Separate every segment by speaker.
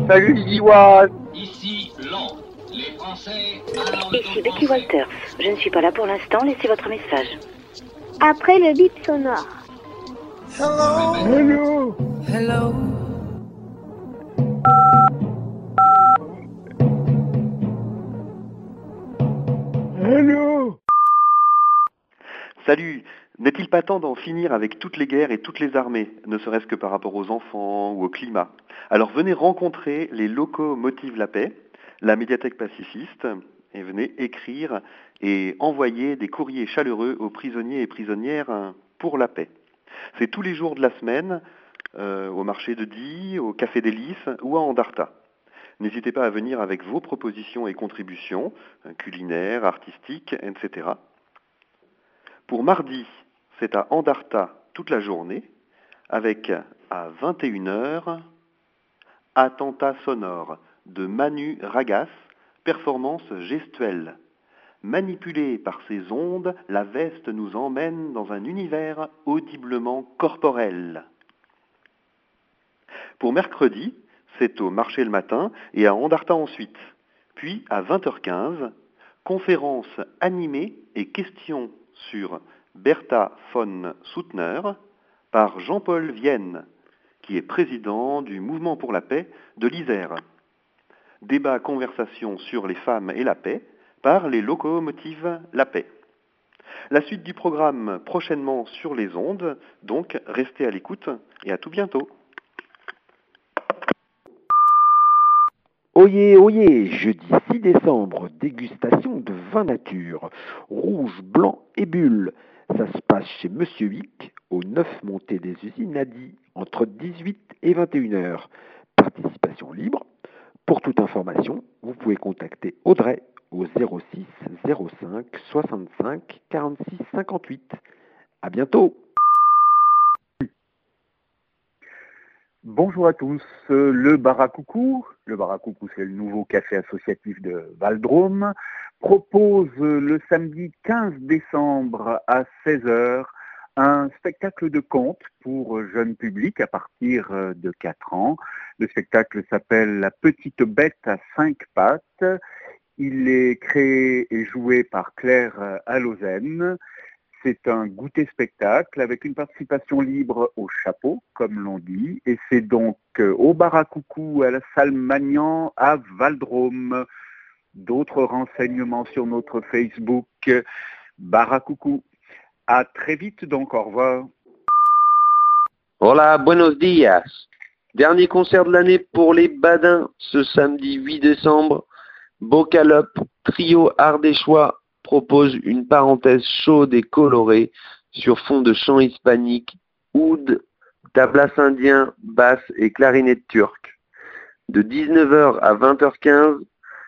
Speaker 1: Salut Liwa.
Speaker 2: Ici Londres. Les Français parlent
Speaker 3: Ici
Speaker 2: au
Speaker 3: Becky
Speaker 2: français.
Speaker 3: Walters. Je ne suis pas là pour l'instant, laissez votre message.
Speaker 4: Après le bip sonore.
Speaker 1: Hello.
Speaker 5: Hello.
Speaker 1: Hello.
Speaker 6: Salut, n'est-il pas temps d'en finir avec toutes les guerres et toutes les armées, ne serait-ce que par rapport aux enfants ou au climat? Alors venez rencontrer les locaux Motivent la paix, la médiathèque pacifiste, et venez écrire et envoyer des courriers chaleureux aux prisonniers et prisonnières pour la paix. C'est tous les jours de la semaine, au marché de Die, au Café des Lys ou à Andarta. N'hésitez pas à venir avec vos propositions et contributions, culinaires, artistiques, etc. Pour mardi, c'est à Andarta toute la journée, avec à 21h, Attentat sonore de Manu Ragas, performance gestuelle. Manipulée par ces ondes, la veste nous emmène dans un univers audiblement corporel. Pour mercredi, c'est au marché le matin et à Andarta ensuite. Puis à 20h15, conférence animée et questions sur Bertha von Suttner par Jean-Paul Vienne, qui est président du Mouvement pour la paix de l'Isère. Débat conversation sur les femmes et la paix par les locaux Motivent la paix. La suite du programme prochainement sur les ondes, donc restez à l'écoute et à tout bientôt.
Speaker 7: Oyez, oyez, jeudi 6 décembre, dégustation de vin nature, rouge, blanc et bulle. Ça se passe chez Monsieur Wick, au 9 montée des usines à Die, entre 18 et 21h. Participation libre. Pour toute information, vous pouvez contacter Audrey au 06 05 65 46 58. À bientôt.
Speaker 1: Bonjour à tous. Le Bar à Coucou c'est le nouveau café associatif de Val-Drôme, propose le samedi 15 décembre à 16h un spectacle de contes pour jeunes publics à partir de 4 ans. Le spectacle s'appelle La Petite Bête à 5 pattes. Il est créé et joué par Claire Allozène. C'est un goûter-spectacle avec une participation libre au chapeau, comme l'on dit, et c'est donc au Bar à Coucou à la salle Magnan à Val-Drôme. D'autres renseignements sur notre Facebook, Bar à Coucou. À très vite donc, au revoir.
Speaker 8: Hola, buenos días. Dernier concert de l'année pour les Badins ce samedi 8 décembre. Bocalup, trio ardéchois, propose une parenthèse chaude et colorée sur fond de chants hispaniques, oud, tablas indien, basse et clarinette turque. De 19h à 20h15,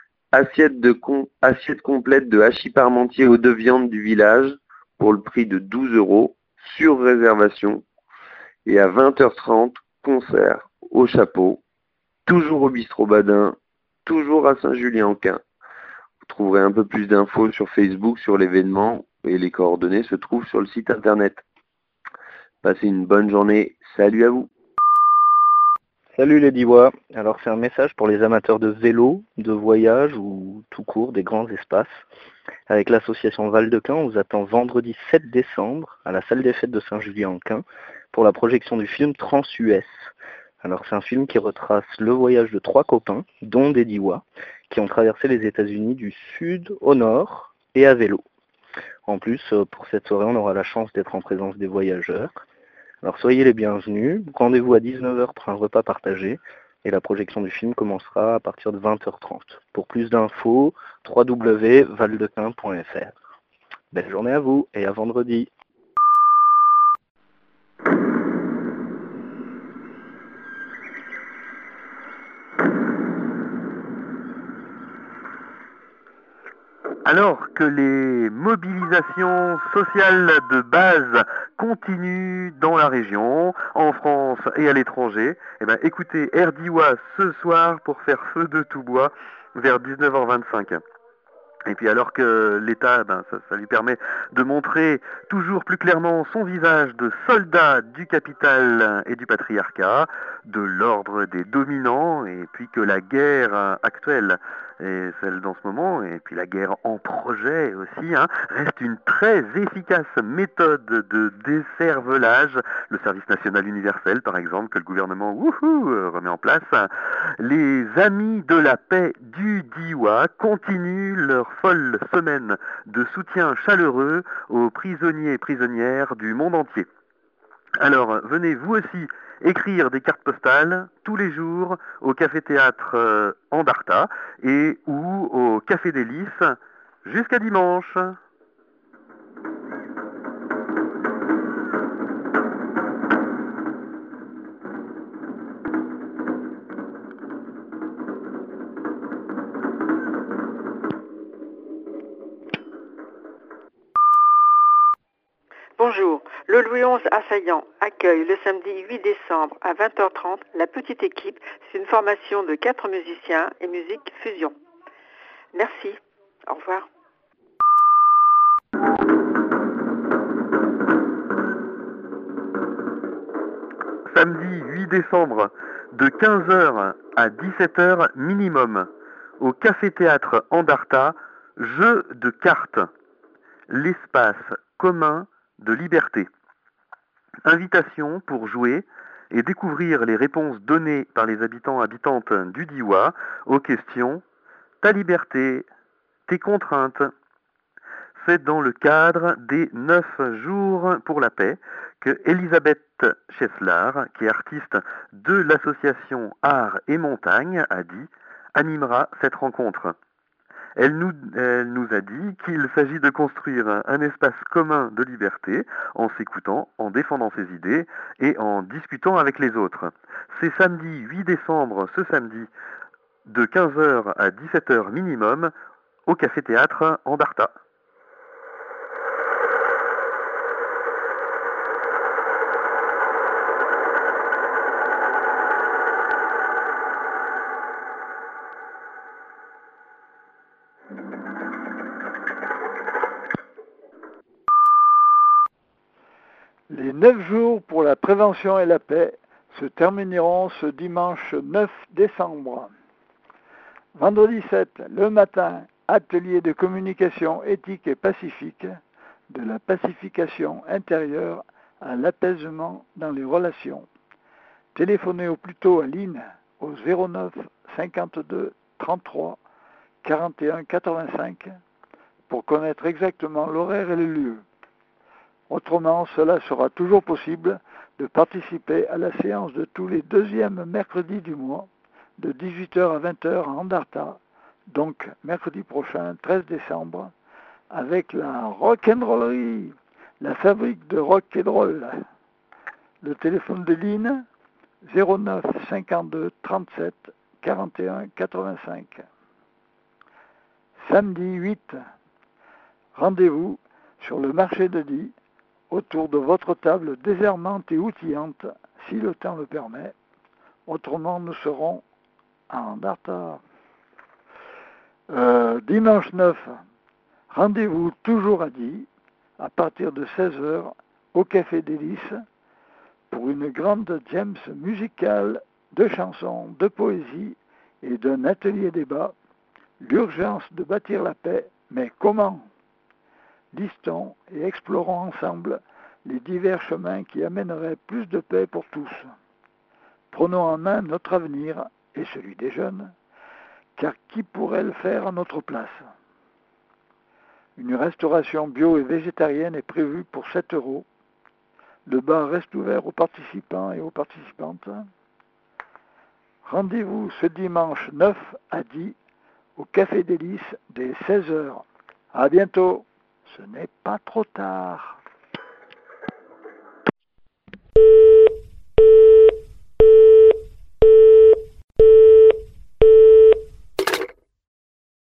Speaker 8: assiette complète de hachis parmentier aux 2 viandes du village pour le prix de 12 €, sur réservation. Et à 20h30, concert au chapeau, toujours au bistrot Badin, toujours à Saint-Julien-en-Quin. Vous trouverez un peu plus d'infos sur Facebook, sur l'événement, et les coordonnées se trouvent sur le site internet. Passez une bonne journée. Salut à vous.
Speaker 9: Salut les Divois. Alors c'est un message pour les amateurs de vélo, de voyage ou tout court des grands espaces. Avec l'association Val-de-Quin, on vous attend vendredi 7 décembre à la salle des fêtes de Saint-Julien-en-Quin pour la projection du film Trans-US. Alors c'est un film qui retrace le voyage de 3 copains, dont des Divois, qui ont traversé les États-Unis du sud au nord et à vélo. En plus, pour cette soirée, on aura la chance d'être en présence des voyageurs. Alors soyez les bienvenus, rendez-vous à 19h pour un repas partagé et la projection du film commencera à partir de 20h30. Pour plus d'infos, www.valdequin.fr. Belle journée à vous et à vendredi.
Speaker 6: Alors que les mobilisations sociales de base continuent dans la région, en France et à l'étranger, écoutez Erdiwa ce soir pour faire feu de tout bois vers 19h25. Et puis alors que l'État, ça lui permet de montrer toujours plus clairement son visage de soldat du capital et du patriarcat, de l'ordre des dominants, et puis que la guerre actuelle et celle dans ce moment, et puis la guerre en projet aussi, reste une très efficace méthode de décervelage. Le service national universel, par exemple, que le gouvernement remet en place. Les amis de la paix du Diois continuent leur folle semaine de soutien chaleureux aux prisonniers et prisonnières du monde entier. Alors, venez vous aussi écrire des cartes postales tous les jours au Café-Théâtre Andarta et ou au Café des Lys jusqu'à dimanche.
Speaker 5: Bonjour, le Louis XI Assaillant accueille le samedi 8 décembre à 20h30 la petite équipe. C'est une formation de 4 musiciens et musique fusion. Merci, au revoir.
Speaker 6: Samedi 8 décembre de 15h à 17h minimum au Café-Théâtre Andarta, jeu de cartes, l'espace commun de liberté. Invitation pour jouer et découvrir les réponses données par les habitantes du Diois aux questions « Ta liberté, tes contraintes ». C'est dans le cadre des 9 jours pour la paix que Elisabeth Cheslar, qui est artiste de l'association Art et Montagne, animera cette rencontre. Elle nous a dit qu'il s'agit de construire un espace commun de liberté en s'écoutant, en défendant ses idées et en discutant avec les autres. C'est samedi 8 décembre, ce samedi, de 15h à 17h minimum, au Café-Théâtre Andarta.
Speaker 10: Les 9 jours pour la prévention et la paix se termineront ce dimanche 9 décembre. Vendredi 7, le matin, atelier de communication éthique et pacifique, de la pacification intérieure à l'apaisement dans les relations. Téléphonez au plus tôt à Line au 09 52 33 41 85 pour connaître exactement l'horaire et le lieu. Autrement, cela sera toujours possible de participer à la séance de tous les deuxièmes mercredis du mois, de 18h à 20h à Andarta, donc mercredi prochain, 13 décembre, avec la rock'n'rollerie, la fabrique de rock'n'roll. Le téléphone de Line, 09 52 37 41 85. Samedi 8, rendez-vous sur le marché de Die, autour de votre table déshermante et outillante, si le temps le permet. Autrement, nous serons à Andarta. Dimanche 9, rendez-vous toujours à Die, à partir de 16h, au Café des Lys, pour une grande jam musicale de chansons, de poésie et d'un atelier débat. L'urgence de bâtir la paix, mais comment ? Listons et explorons ensemble les divers chemins qui amèneraient plus de paix pour tous. Prenons en main notre avenir et celui des jeunes, car qui pourrait le faire à notre place ? Une restauration bio et végétarienne est prévue pour 7 €. Le bar reste ouvert aux participants et aux participantes. Rendez-vous ce dimanche 9 à Die au Café des Lys dès 16h. À bientôt. Ce n'est pas trop tard.